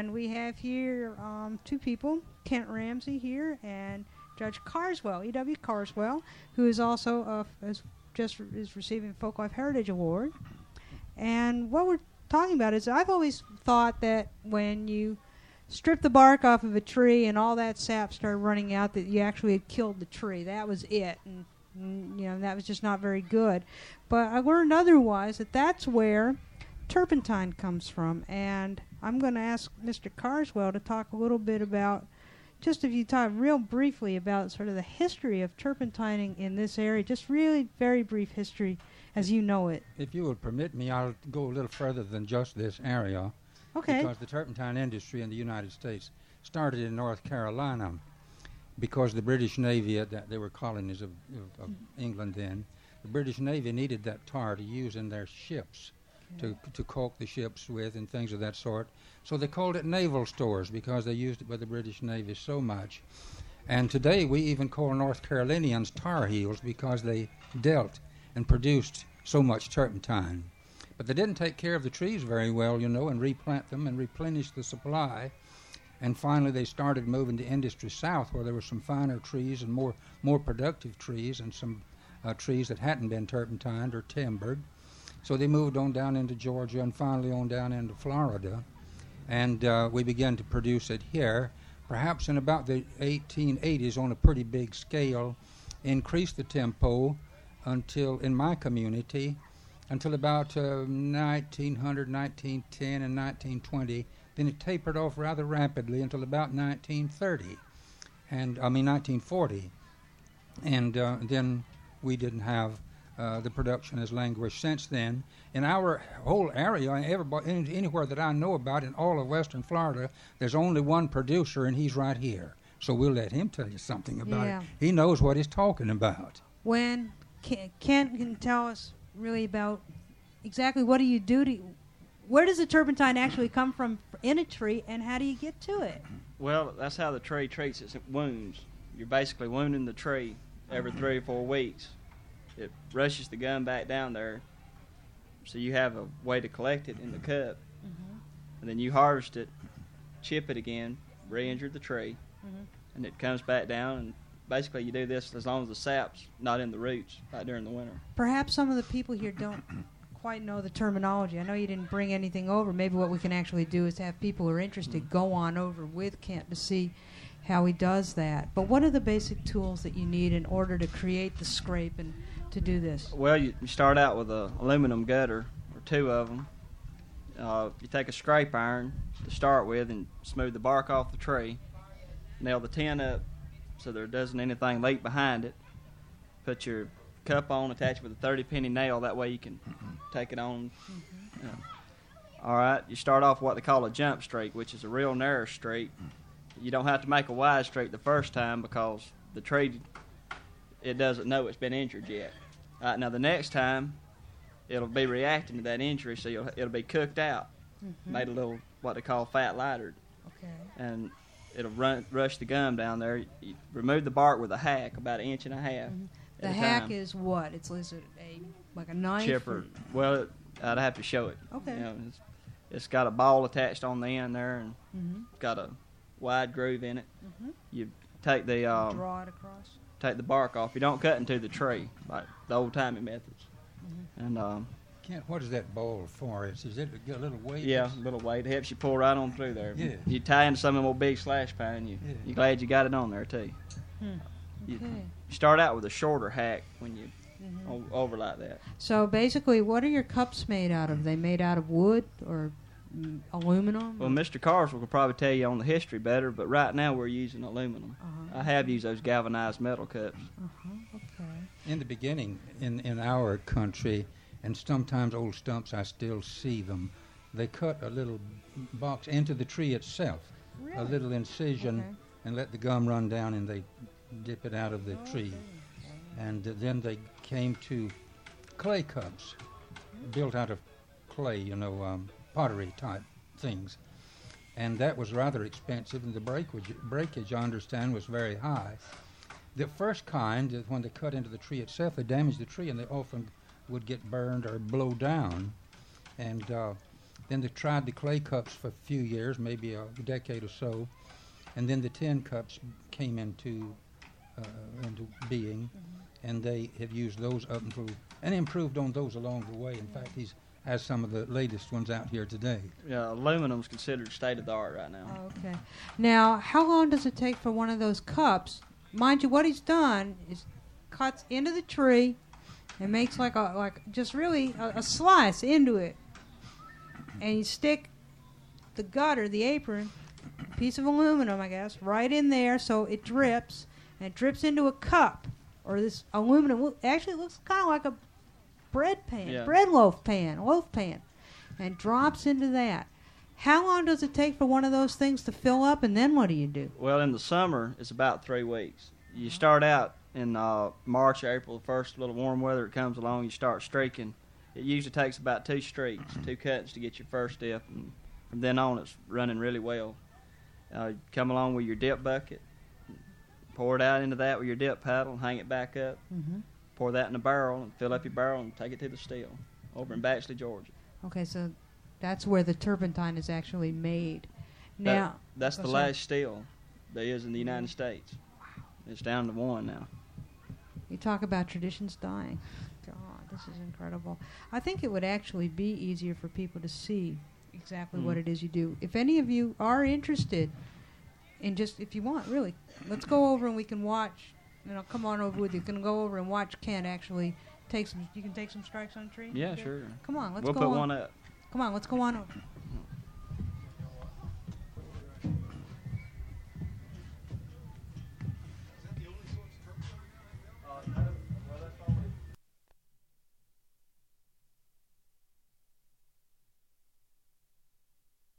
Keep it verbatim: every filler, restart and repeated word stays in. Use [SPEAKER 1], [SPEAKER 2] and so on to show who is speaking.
[SPEAKER 1] And we have here um, two people, Kent Ramsey here and Judge Carswell, E W Carswell, who is also uh, is just re- is receiving Folklife Heritage Award. And what we're talking about is I've always thought that when you strip the bark off of a tree and all that sap started running out, that you actually had killed the tree. That was it. And, and you know, that was just not very good. But I learned otherwise, that that's where turpentine comes from. And I'm going to ask Mister Carswell to talk a little bit about, just if you talk real briefly about sort of the history of turpentining in this area, just really very brief history as you know it.
[SPEAKER 2] If you will permit me, I'll go a little further than just this area.
[SPEAKER 1] Okay.
[SPEAKER 2] Because the turpentine industry in the United States started in North Carolina because the British Navy, at that, they were colonies of, of, of England then, the British Navy needed that tar to use in their ships, okay. to to caulk the ships with and things of that sort. So they called it naval stores because they used it by the British Navy so much. And today we even call North Carolinians Tar Heels because they dealt and produced so much turpentine. But they didn't take care of the trees very well, you know, and replant them and replenish the supply. And finally they started moving the industry south where there were some finer trees and more more productive trees and some uh, trees that hadn't been turpentined or timbered. So they moved on down into Georgia and finally on down into Florida. And uh, we began to produce it here, perhaps in about the eighteen eighties on a pretty big scale, increased the tempo until, in my community, until about uh, nineteen hundred, nineteen ten, and nineteen twenty. Then it tapered off rather rapidly until about nineteen thirty, and I mean nineteen forty. And uh, then we didn't have uh, the production has languished since then. In our whole area, everybody, anywhere that I know about in all of western Florida, there's only one producer, and he's right here. So we'll let him tell you something about
[SPEAKER 1] Yeah.
[SPEAKER 2] it. He knows what he's talking about.
[SPEAKER 1] When Ken, Ken can tell us really about exactly what do you do to, where does the turpentine actually come from in a tree, and how do you get to it?
[SPEAKER 3] Well, that's how the tree treats its wounds. You're basically wounding the tree every three or four weeks. It rushes the gum back down there, so you have a way to collect it in the cup.
[SPEAKER 1] Mm-hmm.
[SPEAKER 3] And then you harvest it, chip it again, re-injure the tree,
[SPEAKER 1] Mm-hmm.
[SPEAKER 3] and it comes back down. And basically you do this as long as the sap's not in the roots, like during the winter.
[SPEAKER 1] Perhaps some of the people here don't quite know the terminology. I know you didn't bring anything over. Maybe what we can actually do is have people who are interested go on over with Kent to see how he does that. But what are the basic tools that you need in order to create the scrape and to do this?
[SPEAKER 3] Well, you, you start out with a aluminum gutter, or two of them. Uh, you take a scrape iron to start with and smooth the bark off the tree. Nail the tin up so there doesn't anything leak behind it. Put your cup on, attach it with a thirty penny nail. That way you can take it on.
[SPEAKER 1] Mm-hmm.
[SPEAKER 3] You know. All right, you start off what they call a jump streak, which is a real narrow streak. You don't have to make a wide streak the first time because the tree, it doesn't know it's been injured yet. All right, now the next time, it'll be reacting to that injury, so you'll, it'll be cooked out,
[SPEAKER 1] Mm-hmm.
[SPEAKER 3] made a little what they call fat lighter,
[SPEAKER 1] Okay.
[SPEAKER 3] and it'll run, rush the gum down there. You remove the bark with a hack, about an inch and a half.
[SPEAKER 1] Mm-hmm.
[SPEAKER 3] at
[SPEAKER 1] The
[SPEAKER 3] a
[SPEAKER 1] hack
[SPEAKER 3] time.
[SPEAKER 1] is what? It's is it a like a knife?
[SPEAKER 3] chipper.
[SPEAKER 1] or-
[SPEAKER 3] Well, I'd have to show it.
[SPEAKER 1] Okay.
[SPEAKER 3] You know, it's, it's got a ball attached on the end there, and
[SPEAKER 1] Mm-hmm.
[SPEAKER 3] got a wide groove in it.
[SPEAKER 1] Mm-hmm.
[SPEAKER 3] You take the um,
[SPEAKER 1] Draw it across.
[SPEAKER 3] take the bark off. You don't cut into the tree like the old timey methods.
[SPEAKER 1] Mm-hmm.
[SPEAKER 3] And um,
[SPEAKER 2] Kent, what is that bowl for? Is, is it a little weight?
[SPEAKER 3] yeah, a little weight. It helps you pull right on through there.
[SPEAKER 2] Yeah.
[SPEAKER 3] You tie into some of them old big slash pan, you
[SPEAKER 2] Yeah.
[SPEAKER 3] you're glad you got it on there too.
[SPEAKER 1] Hmm.
[SPEAKER 3] You,
[SPEAKER 1] Okay.
[SPEAKER 3] you start out with a shorter hack when you
[SPEAKER 1] Mm-hmm.
[SPEAKER 3] o- over like that.
[SPEAKER 1] So basically, what are your cups made out of? They made out of wood or mm, aluminum?
[SPEAKER 3] Well, Mister Carswell could probably tell you on the history better, but right now we're using aluminum.
[SPEAKER 1] Uh-huh.
[SPEAKER 3] I have used those galvanized metal cups.
[SPEAKER 1] Uh-huh. Okay.
[SPEAKER 2] In the beginning, in, in our country, and sometimes old stumps, I still see them, they cut a little box into the tree itself,
[SPEAKER 1] Really?
[SPEAKER 2] a little incision,
[SPEAKER 1] Okay.
[SPEAKER 2] and let the gum run down, and they dip it out of the tree. And uh, then they came to clay cups, built out of clay, you know, um, pottery type things. And that was rather expensive, and the breakage, breakage, I understand, was very high. The first kind, uh, when they cut into the tree itself, they damaged the tree, and they often would get burned or blow down. And uh, Then they tried the clay cups for a few years, maybe a decade or so, and then the tin cups came into uh, into being,
[SPEAKER 1] Mm-hmm.
[SPEAKER 2] and they have used those up and improved and improved on those along the way. In fact, he's has some of the latest ones out here today.
[SPEAKER 3] Yeah, aluminum's considered state of the art right now.
[SPEAKER 1] Okay. Now, how long does it take for one of those cups? Mind you, what he's done is cuts into the tree and makes like a like just really a, a slice into it, and you stick the gutter, the apron, piece of aluminum, I guess, right in there so it drips, and it drips into a cup or this aluminum. Well, actually, it looks kind of like a bread pan,
[SPEAKER 3] Yeah.
[SPEAKER 1] bread loaf pan, loaf pan, and drops into that. How long does it take for one of those things to fill up, and then what do you do?
[SPEAKER 3] Well, in the summer, it's about three weeks. You start out in uh, March, April, the first little warm weather that comes along, you start streaking. It usually takes about two streaks, two cuts to get your first dip, and from then on, it's running really well. Uh, you come along with your dip bucket, pour it out into that with your dip paddle, and hang it back up.
[SPEAKER 1] Mm-hmm.
[SPEAKER 3] Pour that in a barrel and fill up your barrel and take it to the still over in Batchley, Georgia.
[SPEAKER 1] Okay, so that's where the turpentine is actually made. Now,
[SPEAKER 3] That- that's
[SPEAKER 1] oh,
[SPEAKER 3] the
[SPEAKER 1] sorry.
[SPEAKER 3] last still there is in the United States. It's down to one now.
[SPEAKER 1] You talk about traditions dying. God, this is incredible. I think it would actually be easier for people to see exactly
[SPEAKER 3] Mm.
[SPEAKER 1] what it is you do. If any of you are interested in just, if you want, really, let's go over and we can watch, and I'll come on over with you. You can go over and watch Ken actually take some, you can take some strikes on a tree?
[SPEAKER 3] Yeah,
[SPEAKER 1] Okay.
[SPEAKER 3] sure.
[SPEAKER 1] Come on, let's
[SPEAKER 3] We'll
[SPEAKER 1] go
[SPEAKER 3] put
[SPEAKER 1] on.
[SPEAKER 3] one up.
[SPEAKER 1] Come on, let's go on over.